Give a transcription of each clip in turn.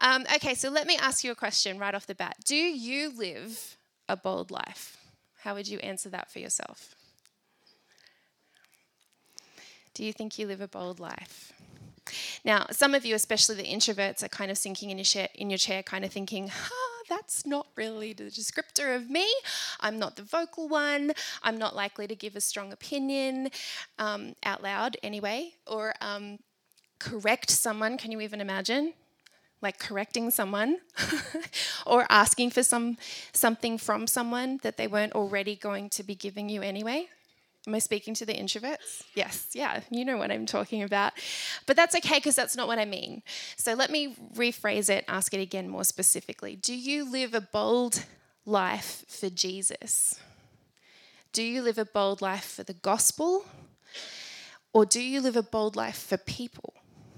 Okay, so let me ask you a question right off the bat. Do you live a bold life? How would you answer that for yourself? Do you think you live a bold life? Now, some of you, especially the introverts, are kind of sinking in your chair, kind of thinking, that's not really the descriptor of me. I'm not the vocal one. I'm not likely to give a strong opinion out loud anyway, or correct someone. Can you even imagine? Like correcting someone or asking for something from someone that they weren't already going to be giving you anyway. Am I speaking to the introverts? Yes, yeah, you know what I'm talking about. But that's okay because that's not what I mean. So let me rephrase it, ask it again more specifically. Do you live a bold life for Jesus? Do you live a bold life for the gospel? Or do you live a bold life for people?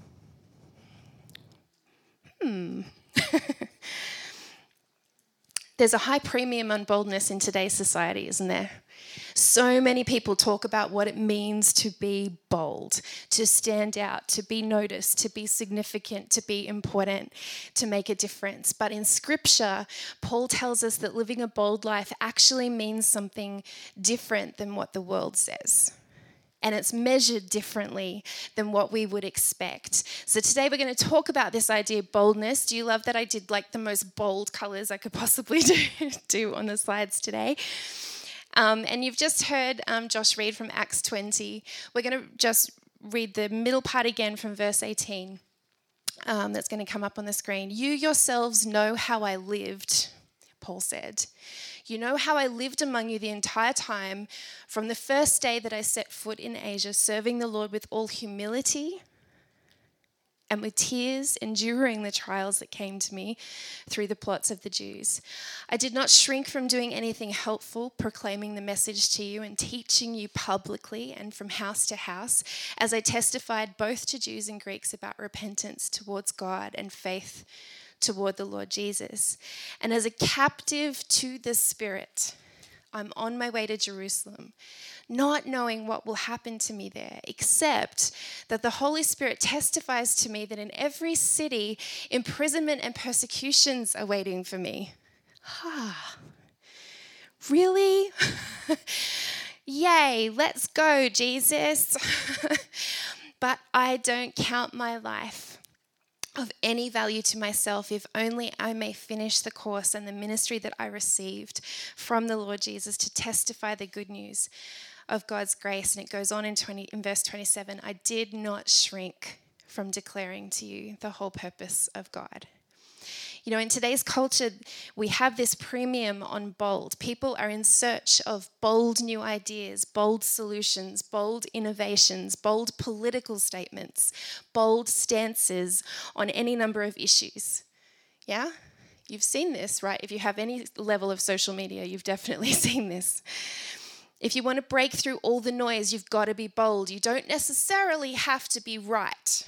There's a high premium on boldness in today's society, isn't there? So many people talk about what it means to be bold, to stand out, to be noticed, to be significant, to be important, to make a difference. But in Scripture, Paul tells us that living a bold life actually means something different than what the world says. And it's measured differently than what we would expect. So today we're going to talk about this idea of boldness. Do you love that I did like the most bold colours I could possibly do on the slides today? And you've just heard Josh read from Acts 20. We're going to just read the middle part again from verse 18. That's going to come up on the screen. You yourselves know how I lived, Paul said. You know how I lived among you the entire time, from the first day that I set foot in Asia, serving the Lord with all humility and with tears, enduring the trials that came to me through the plots of the Jews. I did not shrink from doing anything helpful, proclaiming the message to you and teaching you publicly and from house to house, as I testified both to Jews and Greeks about repentance towards God and faith toward the Lord Jesus. And as a captive to the Spirit, I'm on my way to Jerusalem, not knowing what will happen to me there, except that the Holy Spirit testifies to me that in every city, imprisonment and persecutions are waiting for me. Really? Yay, let's go, Jesus. But I don't count my life of any value to myself, if only I may finish the course and the ministry that I received from the Lord Jesus to testify the good news of God's grace. And it goes on in verse 27, I did not shrink from declaring to you the whole purpose of God. You know, in today's culture, we have this premium on bold. People are in search of bold new ideas, bold solutions, bold innovations, bold political statements, bold stances on any number of issues. Yeah? You've seen this, right? If you have any level of social media, you've definitely seen this. If you want to break through all the noise, you've got to be bold. You don't necessarily have to be right.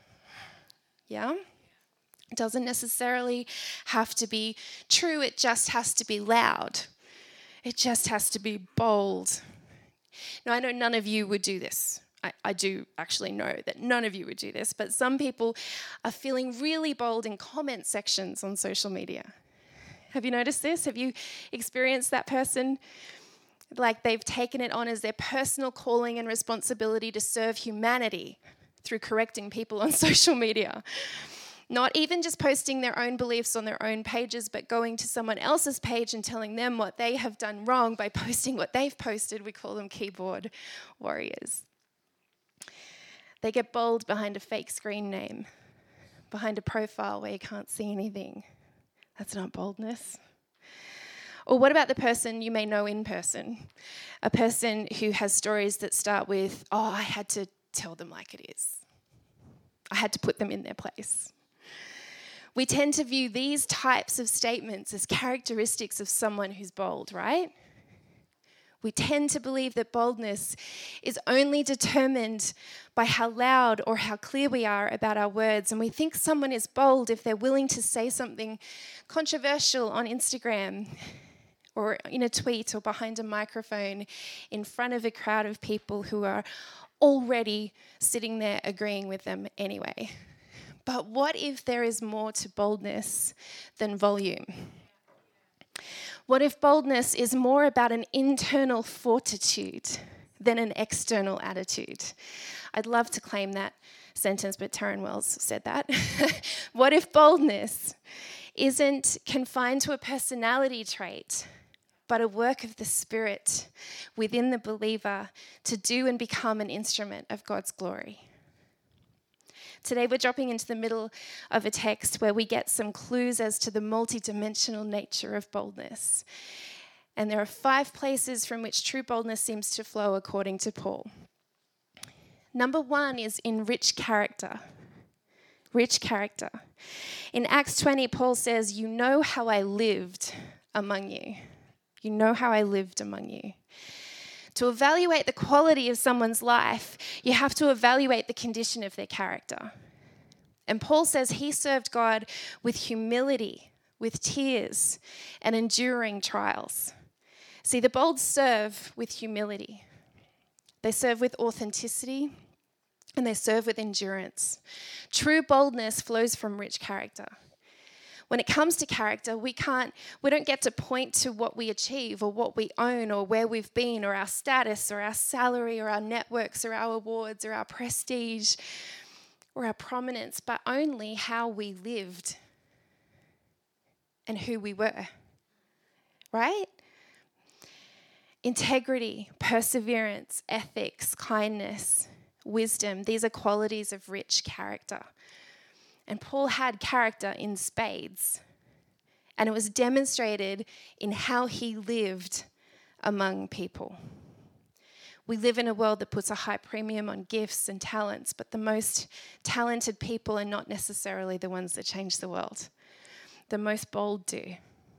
Yeah? It doesn't necessarily have to be true, it just has to be loud. It just has to be bold. Now, I know none of you would do this. I do actually know that none of you would do this, but some people are feeling really bold in comment sections on social media. Have you noticed this? Have you experienced that person? Like they've taken it on as their personal calling and responsibility to serve humanity through correcting people on social media. Not even just posting their own beliefs on their own pages, but going to someone else's page and telling them what they have done wrong by posting what they've posted. We call them keyboard warriors. They get bold behind a fake screen name, behind a profile where you can't see anything. That's not boldness. Or what about the person you may know in person? A person who has stories that start with, I had to tell them like it is. I had to put them in their place. We tend to view these types of statements as characteristics of someone who's bold, right? We tend to believe that boldness is only determined by how loud or how clear we are about our words. And we think someone is bold if they're willing to say something controversial on Instagram or in a tweet or behind a microphone in front of a crowd of people who are already sitting there agreeing with them anyway. But what if there is more to boldness than volume? What if boldness is more about an internal fortitude than an external attitude? I'd love to claim that sentence, but Taryn Wells said that. What if boldness isn't confined to a personality trait, but a work of the Spirit within the believer to do and become an instrument of God's glory? Today we're dropping into the middle of a text where we get some clues as to the multidimensional nature of boldness. And there are 5 places from which true boldness seems to flow according to Paul. Number 1 is in rich character. Rich character. In Acts 20, Paul says, "You know how I lived among you." You know how I lived among you. To evaluate the quality of someone's life, you have to evaluate the condition of their character. And Paul says he served God with humility, with tears, and enduring trials. See, the bold serve with humility. They serve with authenticity, and they serve with endurance. True boldness flows from rich character. When it comes to character, we don't get to point to what we achieve or what we own or where we've been or our status or our salary or our networks or our awards or our prestige or our prominence, but only how we lived and who we were, right? Integrity, perseverance, ethics, kindness, wisdom, these are qualities of rich character. And Paul had character in spades. And it was demonstrated in how he lived among people. We live in a world that puts a high premium on gifts and talents, but the most talented people are not necessarily the ones that change the world. The most bold do.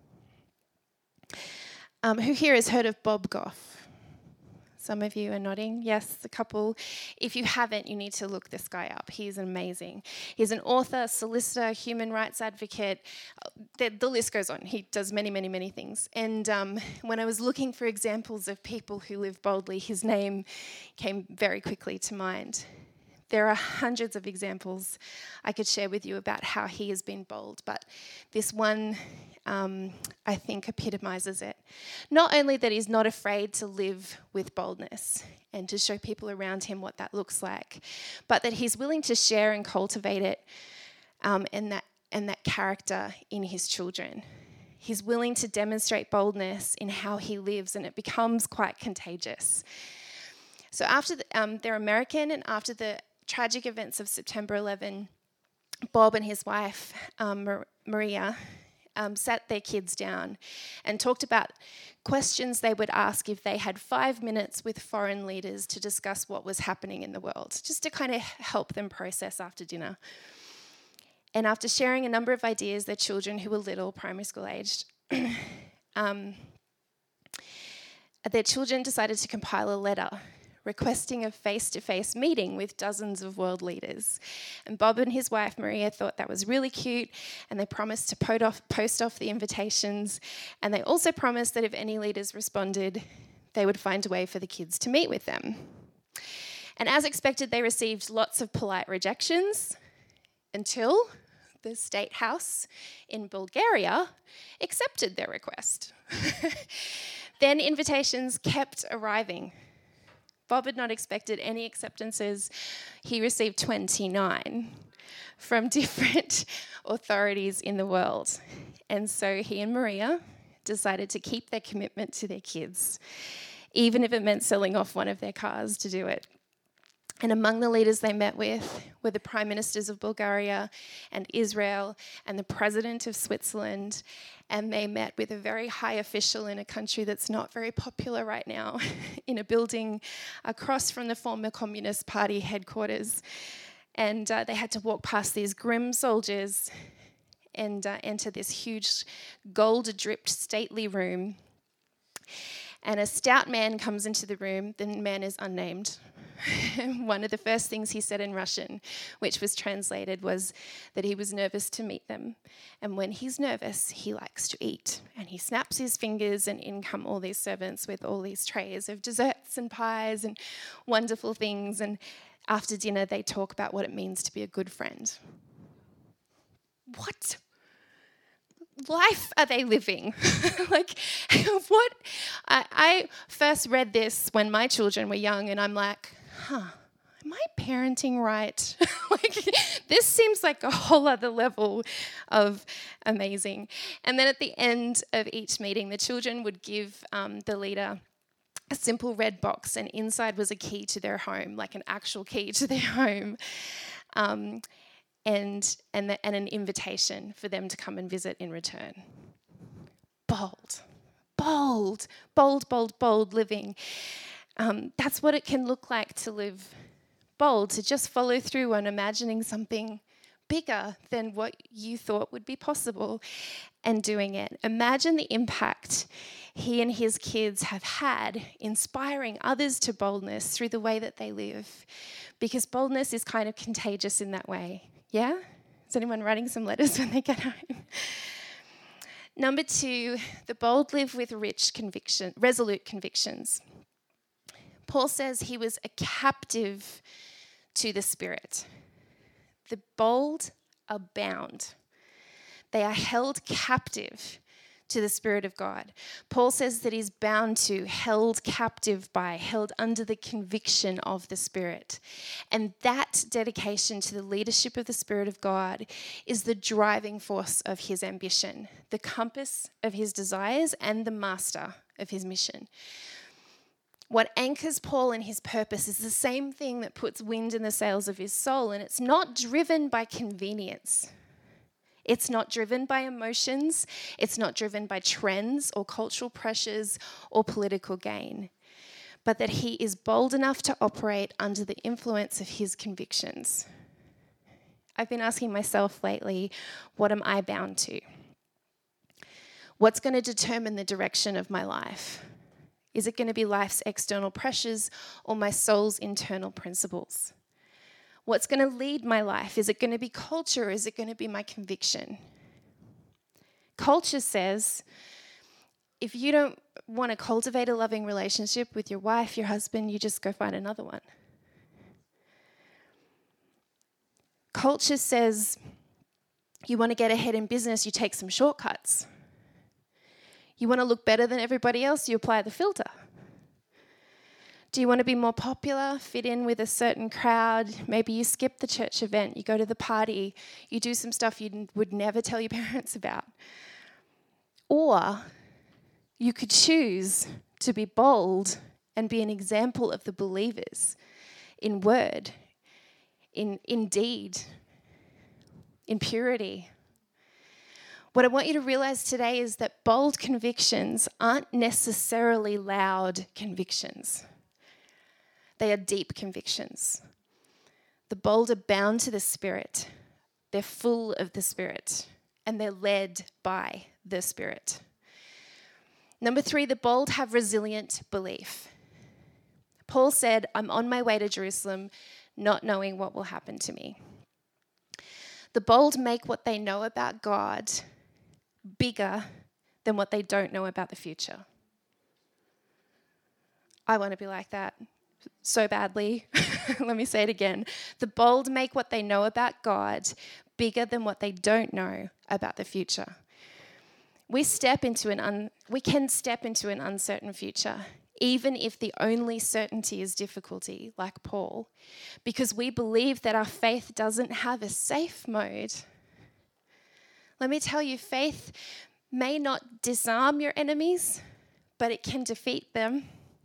Who here has heard of Bob Goff? Some of you are nodding. Yes, a couple. If you haven't, you need to look this guy up. He's amazing. He's an author, solicitor, human rights advocate. The list goes on. He does many, many, many things. And when I was looking for examples of people who live boldly, his name came very quickly to mind. There are hundreds of examples I could share with you about how he has been bold, but this one, I think, epitomizes it. Not only that he's not afraid to live with boldness and to show people around him what that looks like, but that he's willing to share and cultivate it and that character in his children. He's willing to demonstrate boldness in how he lives, and it becomes quite contagious. So after they're American, and after the tragic events of September 11, Bob and his wife, Maria, sat their kids down and talked about questions they would ask if they had 5 minutes with foreign leaders to discuss what was happening in the world, just to kind of help them process after dinner. And after sharing a number of ideas, their children, who were little, primary school aged, their children decided to compile a letter requesting a face-to-face meeting with dozens of world leaders. And Bob and his wife, Maria, thought that was really cute, and they promised to post off the invitations, and they also promised that if any leaders responded, they would find a way for the kids to meet with them. And as expected, they received lots of polite rejections until the State House in Bulgaria accepted their request. Then invitations kept arriving. Bob had not expected any acceptances. He received 29 from different authorities in the world. And so he and Maria decided to keep their commitment to their kids, even if it meant selling off one of their cars to do it. And among the leaders they met with were the prime ministers of Bulgaria and Israel and the president of Switzerland. And they met with a very high official in a country that's not very popular right now, in a building across from the former Communist Party headquarters. And they had to walk past these grim soldiers and enter this huge gold-dripped stately room. And a stout man comes into the room. The man is unnamed. One of the first things he said in Russian, which was translated, was that he was nervous to meet them. And when he's nervous, he likes to eat. And he snaps his fingers, and in come all these servants with all these trays of desserts and pies and wonderful things. And after dinner, they talk about what it means to be a good friend. what life are they living? Like, what? I first read this when my children were young, and I'm like, am I parenting right? Like, this seems like a whole other level of amazing. And then at the end of each meeting, the children would give the leader a simple red box, and inside was a key to their home, like an actual key to their home. And an invitation for them to come and visit in return. Bold living. That's what it can look like to live bold, to just follow through on imagining something bigger than what you thought would be possible and doing it. Imagine the impact he and his kids have had inspiring others to boldness through the way that they live, because boldness is kind of contagious in that way. Yeah? Is anyone writing some letters when they get home? Number 2, the bold live with resolute convictions. Paul says he was a captive to the Spirit. The bold are bound. They are held captive to the Spirit of God. Paul says that he's bound to, held captive by, held under the conviction of the Spirit. And that dedication to the leadership of the Spirit of God is the driving force of his ambition, the compass of his desires, and the master of his mission. What anchors Paul in his purpose is the same thing that puts wind in the sails of his soul, and it's not driven by convenience. It's not driven by emotions. It's not driven by trends or cultural pressures or political gain, but that he is bold enough to operate under the influence of his convictions. I've been asking myself lately, what am I bound to? What's going to determine the direction of my life? Is it going to be life's external pressures or my soul's internal principles? What's going to lead my life? Is it going to be culture or is it going to be my conviction? Culture says, if you don't want to cultivate a loving relationship with your wife, your husband, you just go find another one. Culture says, you want to get ahead in business, you take some shortcuts. You want to look better than everybody else, you apply the filter. Do you want to be more popular, fit in with a certain crowd? Maybe you skip the church event, you go to the party, you do some stuff you would never tell your parents about. Or you could choose to be bold and be an example of the believers in word, in deed, in purity. What I want you to realize today is that bold convictions aren't necessarily loud convictions. They are deep convictions. The bold are bound to the Spirit. They're full of the Spirit, and they're led by the Spirit. Number 3, the bold have resilient belief. Paul said, I'm on my way to Jerusalem, not knowing what will happen to me. The bold make what they know about God bigger than what they don't know about the future. I want to be like that so badly. Let me say it again. The bold make what they know about God bigger than what they don't know about the future. We can step into an uncertain future, even if the only certainty is difficulty, like Paul, because we believe that our faith doesn't have a safe mode. Let me tell you, faith may not disarm your enemies, but it can defeat them.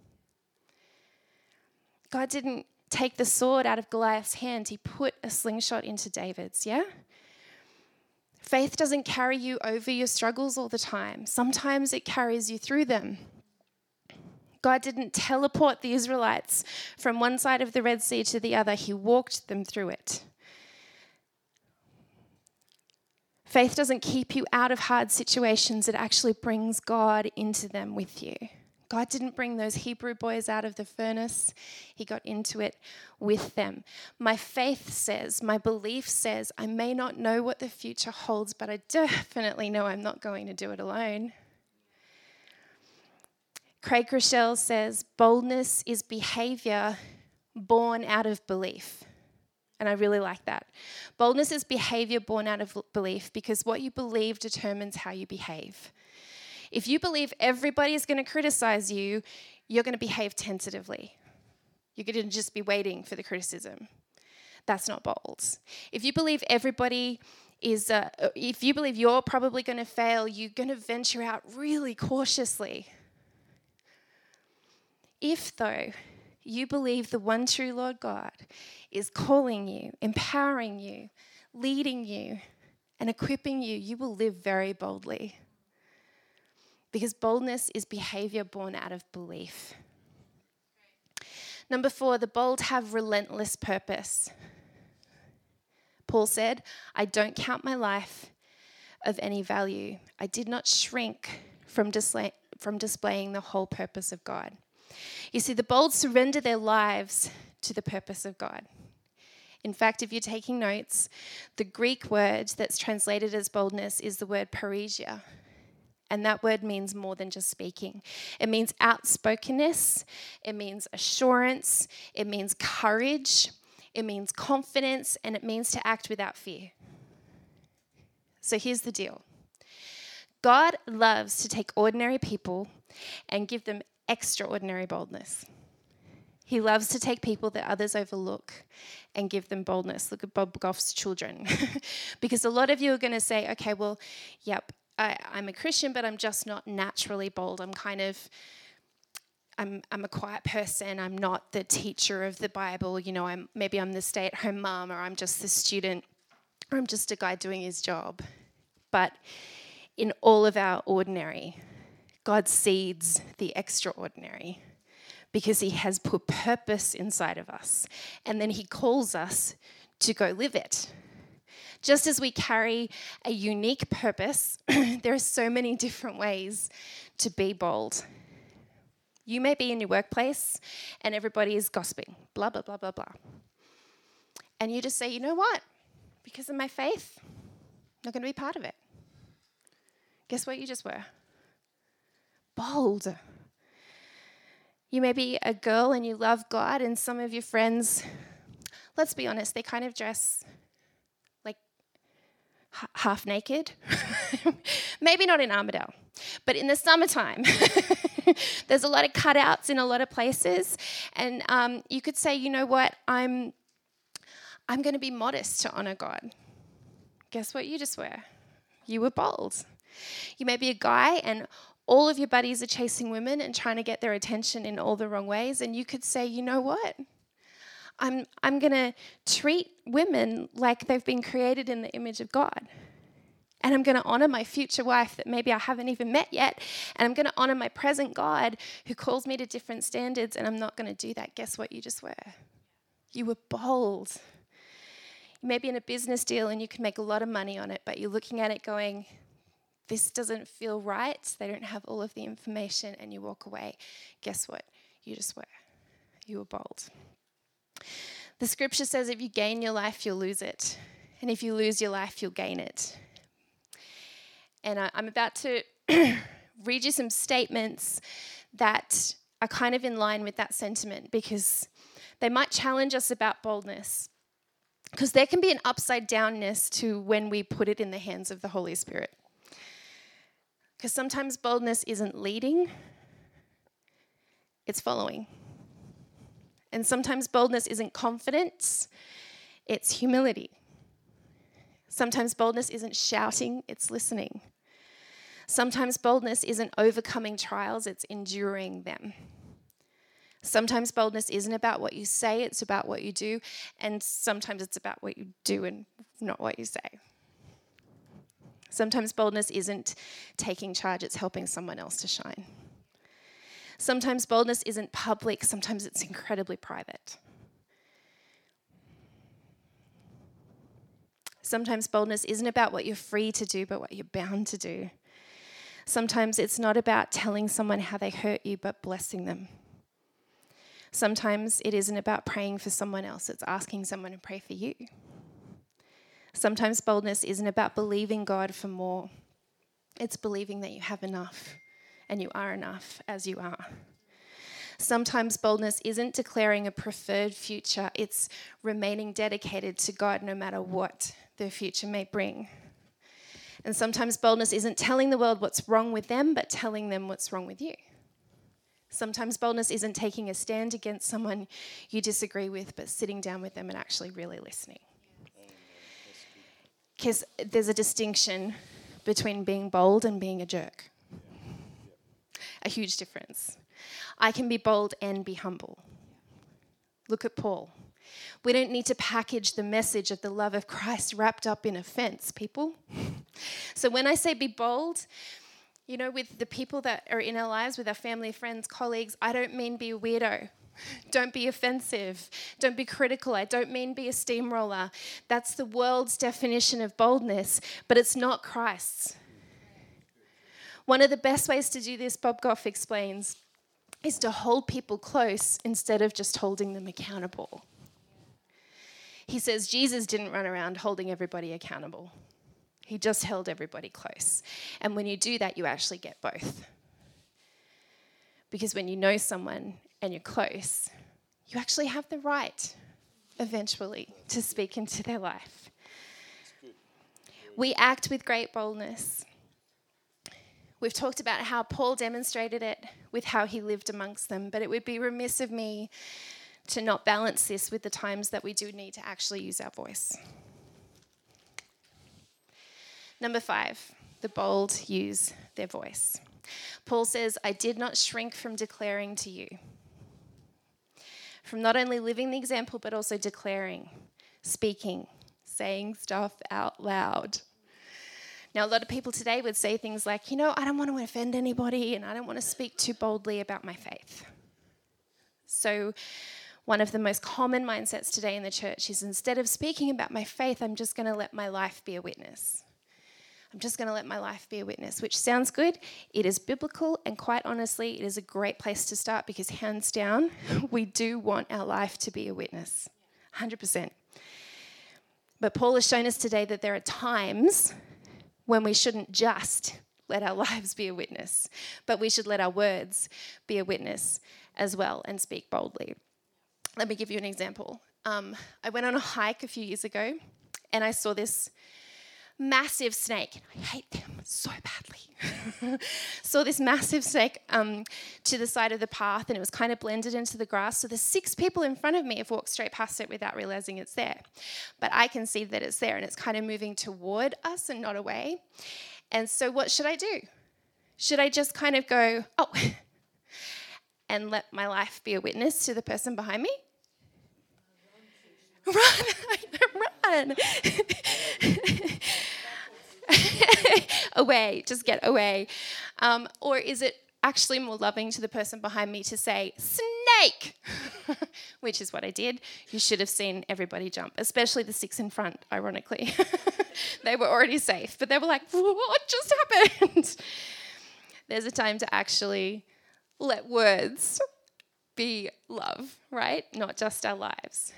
God didn't take the sword out of Goliath's hand. He put a slingshot into David's, yeah? Faith doesn't carry you over your struggles all the time. Sometimes it carries you through them. God didn't teleport the Israelites from one side of the Red Sea to the other. He walked them through it. Faith doesn't keep you out of hard situations. It actually brings God into them with you. God didn't bring those Hebrew boys out of the furnace. He got into it with them. My faith says, my belief says, I may not know what the future holds, but I definitely know I'm not going to do it alone. Craig Rochelle says, boldness is behavior born out of belief. And I really like that. Boldness is behavior born out of belief, because what you believe determines how you behave. If you believe everybody is going to criticize you, you're going to behave tentatively. You're going to just be waiting for the criticism. That's not bold. If you believe if you believe you're probably going to fail, you're going to venture out really cautiously. If, though, you believe the one true Lord God is calling you, empowering you, leading you, and equipping you, you will live very boldly. Because boldness is behavior born out of belief. Number 4, the bold have relentless purpose. Paul said, I don't count my life of any value. I did not shrink from displaying the whole purpose of God. You see, the bold surrender their lives to the purpose of God. In fact, if you're taking notes, the Greek word that's translated as boldness is the word parrhesia. And that word means more than just speaking. It means outspokenness. It means assurance. It means courage. It means confidence. And it means to act without fear. So here's the deal. God loves to take ordinary people and give them extraordinary boldness. He loves to take people that others overlook and give them boldness. Look at Bob Goff's children. Because a lot of you are going to say, okay, well, yep, I'm a Christian, but I'm just not naturally bold. I'm a quiet person. I'm not the teacher of the Bible. You know, maybe I'm the stay-at-home mom, or I'm just the student, or I'm just a guy doing his job. But in all of our ordinary, God seeds the extraordinary, because he has put purpose inside of us. And then he calls us to go live it. Just as we carry a unique purpose, there are so many different ways to be bold. You may be in your workplace and everybody is gossiping, blah, blah, blah, blah, blah. And you just say, you know what? Because of my faith, I'm not going to be part of it. Guess what you just were? Bold. You may be a girl and you love God, and some of your friends, let's be honest, they kind of dress like half naked. Maybe not in Armidale, but in the summertime. There's a lot of cutouts in a lot of places, and you could say, you know what, I'm going to be modest to honor God. Guess what you just were? You were bold. You may be a guy and all of your buddies are chasing women and trying to get their attention in all the wrong ways, and you could say, you know what? I'm going to treat women like they've been created in the image of God. And I'm going to honor my future wife that maybe I haven't even met yet. And I'm going to honor my present God who calls me to different standards, and I'm not going to do that. Guess what you just were? You were bold. You may be in a business deal and you can make a lot of money on it, but you're looking at it going, this doesn't feel right. They don't have all of the information, and you walk away. Guess what? You just were. You were bold. The scripture says if you gain your life, you'll lose it. And if you lose your life, you'll gain it. And I'm about to read you some statements that are kind of in line with that sentiment, because they might challenge us about boldness. Because there can be an upside downness to when we put it in the hands of the Holy Spirit. Because sometimes boldness isn't leading, it's following. And sometimes boldness isn't confidence, it's humility. Sometimes boldness isn't shouting, it's listening. Sometimes boldness isn't overcoming trials, it's enduring them. Sometimes boldness isn't about what you say, it's about what you do. And sometimes it's about what you do and not what you say. Sometimes boldness isn't taking charge, it's helping someone else to shine. Sometimes boldness isn't public, sometimes it's incredibly private. Sometimes boldness isn't about what you're free to do, but what you're bound to do. Sometimes it's not about telling someone how they hurt you, but blessing them. Sometimes it isn't about praying for someone else, it's asking someone to pray for you. Sometimes boldness isn't about believing God for more. It's believing that you have enough and you are enough as you are. Sometimes boldness isn't declaring a preferred future, it's remaining dedicated to God no matter what the future may bring. And sometimes boldness isn't telling the world what's wrong with them, but telling them what's wrong with you. Sometimes boldness isn't taking a stand against someone you disagree with, but sitting down with them and actually really listening. Because there's a distinction between being bold and being a jerk. A huge difference. I can be bold and be humble. Look at Paul. We don't need to package the message of the love of Christ wrapped up in offense, people. So when I say be bold, you know, with the people that are in our lives, with our family, friends, colleagues, I don't mean be a weirdo. Don't be offensive. Don't be critical. I don't mean be a steamroller. That's the world's definition of boldness, but it's not Christ's. One of the best ways to do this, Bob Goff explains, is to hold people close instead of just holding them accountable. He says Jesus didn't run around holding everybody accountable. He just held everybody close. And when you do that, you actually get both. Because when you know someone and you're close, you actually have the right, eventually, to speak into their life. We act with great boldness. We've talked about how Paul demonstrated it with how he lived amongst them, but it would be remiss of me to not balance this with the times that we do need to actually use our voice. Number 5, the bold use their voice. Paul says, I did not shrink from declaring to you. From not only living the example, but also declaring, speaking, saying stuff out loud. Now, a lot of people today would say things like, you know, I don't want to offend anybody and I don't want to speak too boldly about my faith. So one of the most common mindsets today in the church is instead of speaking about my faith, I'm just going to let my life be a witness. I'm just going to let my life be a witness, which sounds good. It is biblical, and quite honestly, it is a great place to start because hands down, we do want our life to be a witness, 100%. But Paul has shown us today that there are times when we shouldn't just let our lives be a witness, but we should let our words be a witness as well and speak boldly. Let me give you an example. I went on a hike a few years ago and I saw this massive snake. I hate them so badly. Saw this massive snake to the side of the path and it was kind of blended into the grass. So the 6 people in front of me have walked straight past it without realizing it's there. But I can see that it's there and it's kind of moving toward us and not away. And so what should I do? Should I just kind of go, oh, and let my life be a witness to the person behind me? Run. Away, just get away. Or is it actually more loving to the person behind me to say, snake, which is what I did. You should have seen everybody jump, especially the 6 in front, ironically. They were already safe, but they were like, what just happened? There's a time to actually let words be love, right? Not just our lives.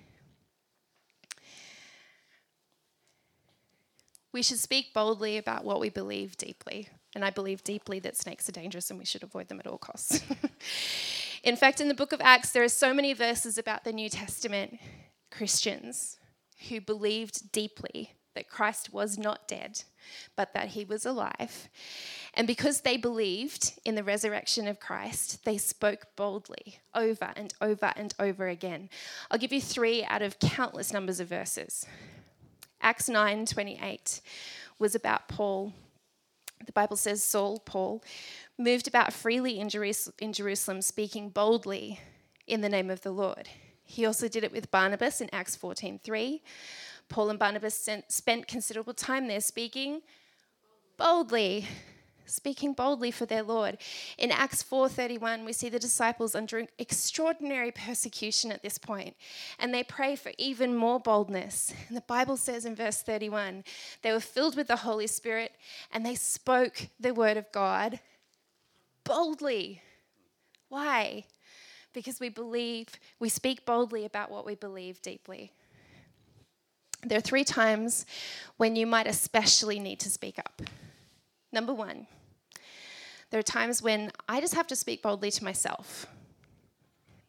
We should speak boldly about what we believe deeply. And I believe deeply that snakes are dangerous and we should avoid them at all costs. In fact, in the book of Acts, there are so many verses about the New Testament Christians who believed deeply that Christ was not dead, but that he was alive. And because they believed in the resurrection of Christ, they spoke boldly over and over and over again. I'll give you 3 out of countless numbers of verses. Acts 9:28 was about Paul. The Bible says Saul, Paul, moved about freely in Jerusalem, speaking boldly in the name of the Lord. He also did it with Barnabas in Acts 14:3. Paul and Barnabas spent considerable time there speaking boldly for their Lord. In Acts 4:31, we see the disciples under extraordinary persecution at this point, and they pray for even more boldness. And the Bible says in verse 31, they were filled with the Holy Spirit, and they spoke the word of God boldly. Why? Because we speak boldly about what we believe deeply. There are 3 times when you might especially need to speak up. Number 1, there are times when I just have to speak boldly to myself.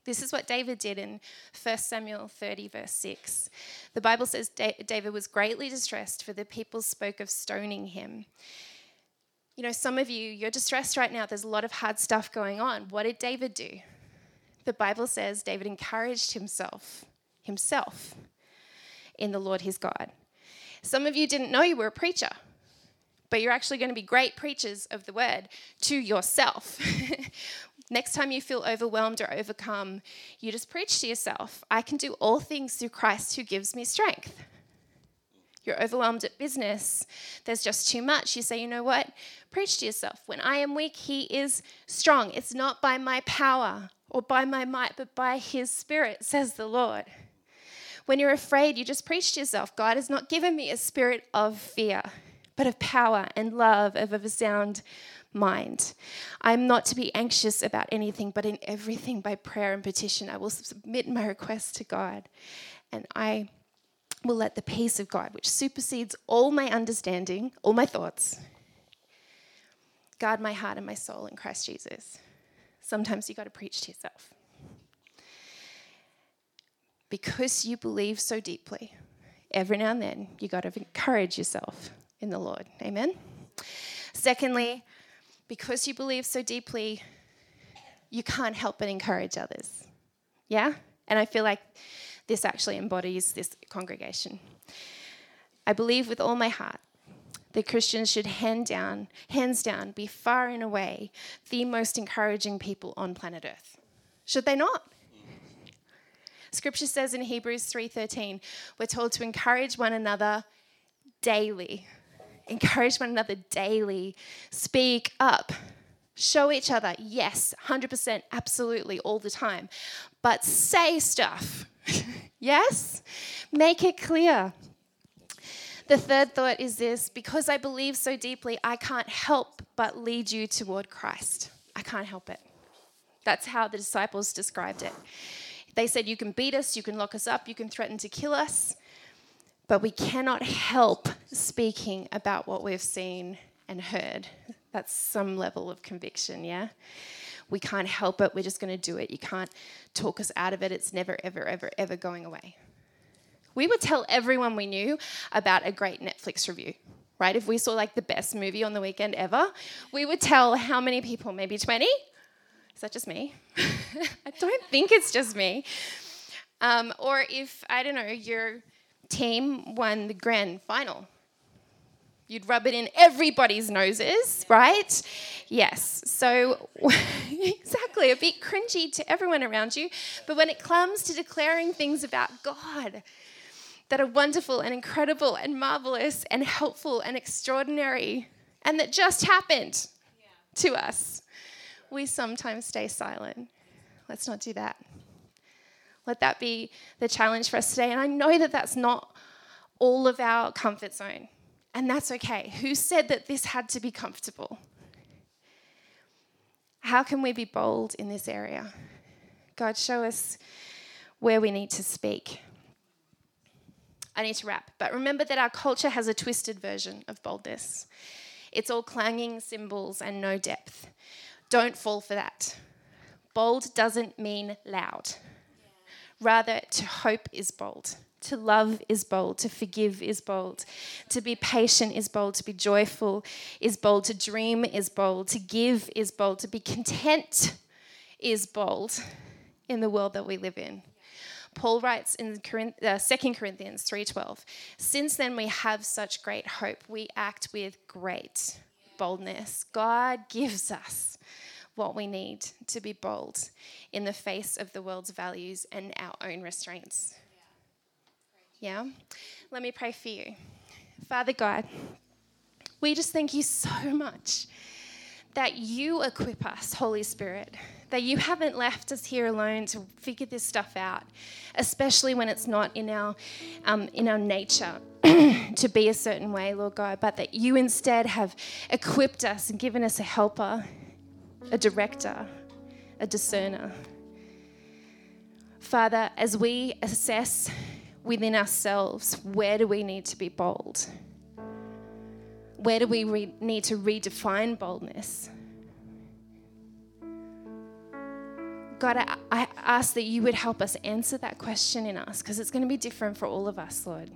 This is what David did in 1 Samuel 30, verse 6. The Bible says David was greatly distressed, for the people spoke of stoning him. You know, some of you, you're distressed right now. There's a lot of hard stuff going on. What did David do? The Bible says David encouraged himself in the Lord his God. Some of you didn't know you were a preacher, but you're actually going to be great preachers of the word to yourself. Next time you feel overwhelmed or overcome, you just preach to yourself. I can do all things through Christ who gives me strength. You're overwhelmed at business. There's just too much. You say, you know what? Preach to yourself. When I am weak, he is strong. It's not by my power or by my might, but by his Spirit, says the Lord. When you're afraid, you just preach to yourself. God has not given me a spirit of fear, but of power and love, of a sound mind. I'm not to be anxious about anything, but in everything by prayer and petition, I will submit my requests to God. And I will let the peace of God, which supersedes all my understanding, all my thoughts, guard my heart and my soul in Christ Jesus. Sometimes you got to preach to yourself. Because you believe so deeply, every now and then you got to encourage yourself in the Lord. Amen? Secondly, because you believe so deeply, you can't help but encourage others. Yeah? And I feel like this actually embodies this congregation. I believe with all my heart that Christians should hands down, be far and away the most encouraging people on planet Earth. Should they not? Scripture says in Hebrews 3:13, we're told to encourage one another daily. Encourage one another daily. Speak up. Show each other, yes, 100%, absolutely, all the time. But say stuff. Yes? Make it clear. The third thought is this: because I believe so deeply, I can't help but lead you toward Christ. I can't help it. That's how the disciples described it. They said, you can beat us, you can lock us up, you can threaten to kill us, but we cannot help speaking about what we've seen and heard. That's some level of conviction, yeah? We can't help it, we're just going to do it. You can't talk us out of it. It's never, ever, ever, ever going away. We would tell everyone we knew about a great Netflix review, right? If we saw like the best movie on the weekend ever, we would tell how many people? Maybe 20? Is that just me? I don't think it's just me. Or if, I don't know, your team won the grand final, you'd rub it in everybody's noses, right? Yes. So exactly, a bit cringy to everyone around you. But when it comes to declaring things about God that are wonderful and incredible and marvelous and helpful and extraordinary and that just happened to us, we sometimes stay silent. Let's not do that. Let that be the challenge for us today. And I know that that's not all of our comfort zone. And that's okay. Who said that this had to be comfortable? How can we be bold in this area? God, show us where we need to speak. I need to wrap. But remember that our culture has a twisted version of boldness. It's all clanging cymbals and no depth. Don't fall for that. Bold doesn't mean loud. Rather, to hope is bold. To love is bold. To forgive is bold. To be patient is bold. To be joyful is bold. To dream is bold. To give is bold. To be content is bold in the world that we live in. Paul writes in 2 Corinthians 3:12, since then we have such great hope. We act with great boldness. God gives us what we need to be bold in the face of the world's values and our own restraints. Yeah? Let me pray for you. Father God, we just thank you so much that you equip us, Holy Spirit, that you haven't left us here alone to figure this stuff out, especially when it's not in our nature to be a certain way, Lord God, but that you instead have equipped us and given us a helper, a director, a discerner. Father, as we assess within ourselves, where do we need to be bold? Where do we need to redefine boldness? God, I ask that you would help us answer that question in us, because it's going to be different for all of us, Lord.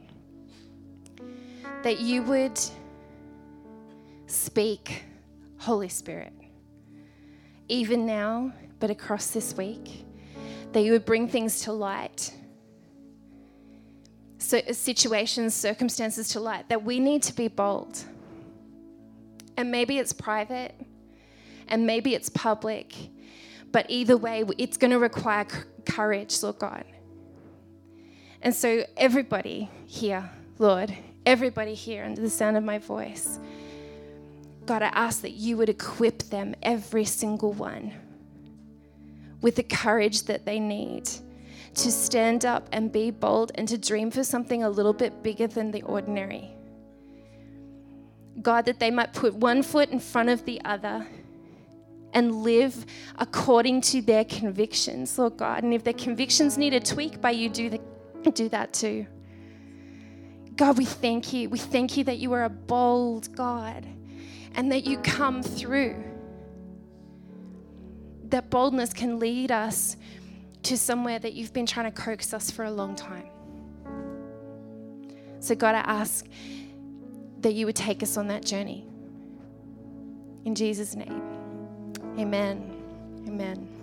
That you would speak, Holy Spirit, even now, but across this week. That you would bring things to light, so situations, circumstances to light, that we need to be bold. And maybe it's private, and maybe it's public, but either way, it's going to require courage, Lord God. And so everybody here, Lord, everybody here under the sound of my voice, God, I ask that you would equip them, every single one, with the courage that they need to stand up and be bold and to dream for something a little bit bigger than the ordinary. God, that they might put one foot in front of the other and live according to their convictions, Lord God. And if their convictions need a tweak by you, do that too. God, we thank you. We thank you that you are a bold God and that you come through. That boldness can lead us to somewhere that you've been trying to coax us for a long time. So God, I ask that you would take us on that journey. In Jesus' name, amen. Amen.